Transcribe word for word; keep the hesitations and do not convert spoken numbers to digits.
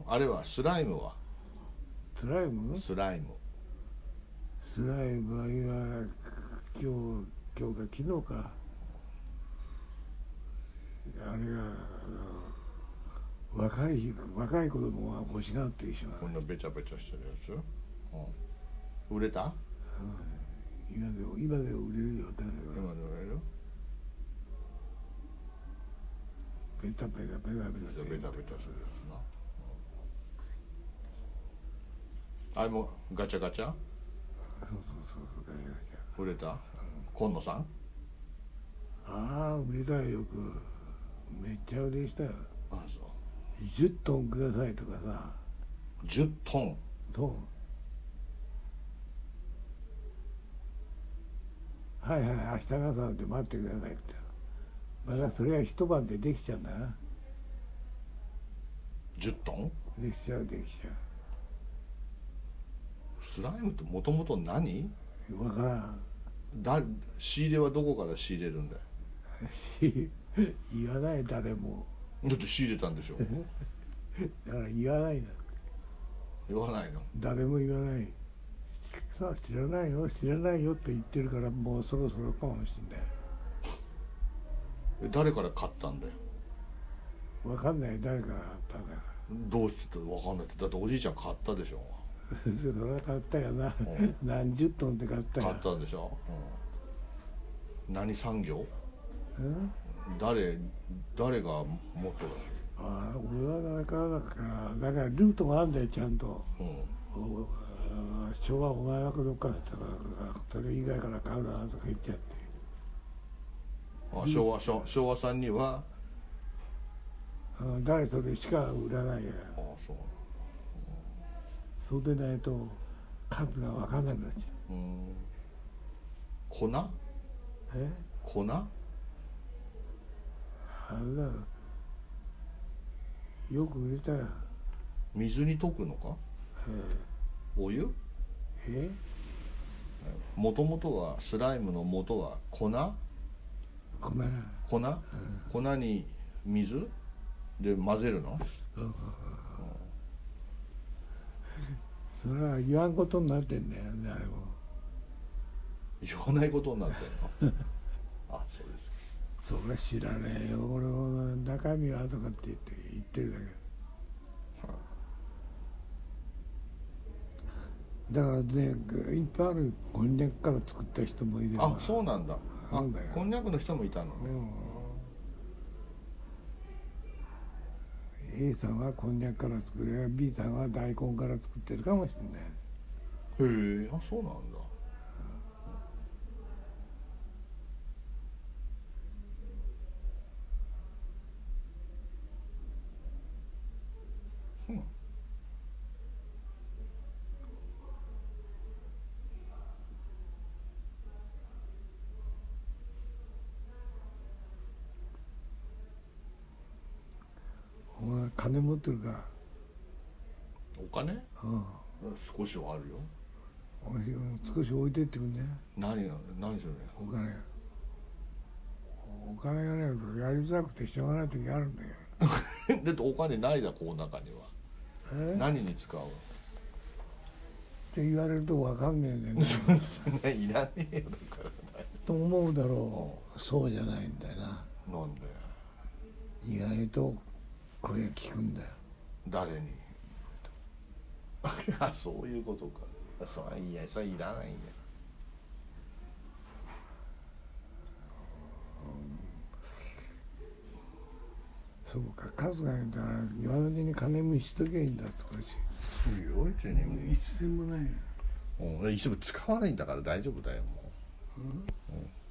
あれはスライムはスライムスライムスライムは今今日今日か昨日かあれが若い若い子供が欲しがってしまう。 こんなべちゃべちゃしてるやつ、うん、売れた、 うん、今でも今でも売れるよ。だから今で売れるベタベタベタベタベタベタするやつな、うん、あれもガチャガチャそうそうそうガチャガチャ売れた、うん、今野さんああ売れたよ。よくめっちゃ売れしたよ。 ああそうじゅっトンくださいとかさ。 じゅっトントンはいはい明日の朝で待ってくださいって。まだそれは一晩でできちゃうんだな。 じゅっトンできちゃうできちゃスライムってもともと何う。分からん。 だ仕入れはどこから仕入れるんだよ。 言わない誰も。 だって仕入れたんでしょだから言わないな。 言わないの。 誰も言わない。さあ知らないよ知らないよって言ってるからもうそろそろかもしれない。 誰から買ったんだよ。 分かんない誰から買ったんだから。 どうして分かんないって。だっておじいちゃん買ったでしょ。 それは買ったよな、 うん、 何十トンって買ったよ。 買ったんでしょ、うん、何産業、 うん、 誰誰が持ってる。 ああ俺は誰からだからだからルートがあるんだよちゃんと、うん、昭和お前はどっからって言ったからそれ以外から買うなとか言っちゃって。 あ昭和昭和さんには誰それしか売らないや。 ああそう、 そうでないと数が分かんなくなっちゃう。うん、 粉え粉あれだよく売れたよ。 水に溶くのか、えー、お湯えもともとはスライムの元は粉粉粉、うん、粉に水で混ぜるの、うんうん、 それは言わんことになってんだよね。あれも言わないことになってんのあそうです。 それは知らねえよ俺も中身はとかって言って言ってるだけ、はあ、だからねいっぱいある。こんにゃくから作った人もいれば。 あそうなんだ。あこんにゃくの人もいたのね、 うん、A さんはこんにゃくから作る B さんは大根から作ってるかもしれない。 へえあそうなんだ。うんお前金持ってるか。 お金、うん、少しはあるよ。 少し置いてってくんね。 何が何するの。 お金お金がねやりづらくてしょうがない時あるんだよだってお金ないだこの中には。何に使うって言われると分かんねえんだよねいらねえよだからと思うだろう、うん、そうじゃないんだよな。 なんで意外とこれが効くんだよ。 誰にあそういうことか。そういやそれいらないんだよ、 うん、そうか数がいたら今のうちに金もしときゃいいんだ少し。 いいよ別に一銭もないよ。 うん、一部使わないんだから大丈夫だよもう、うんうん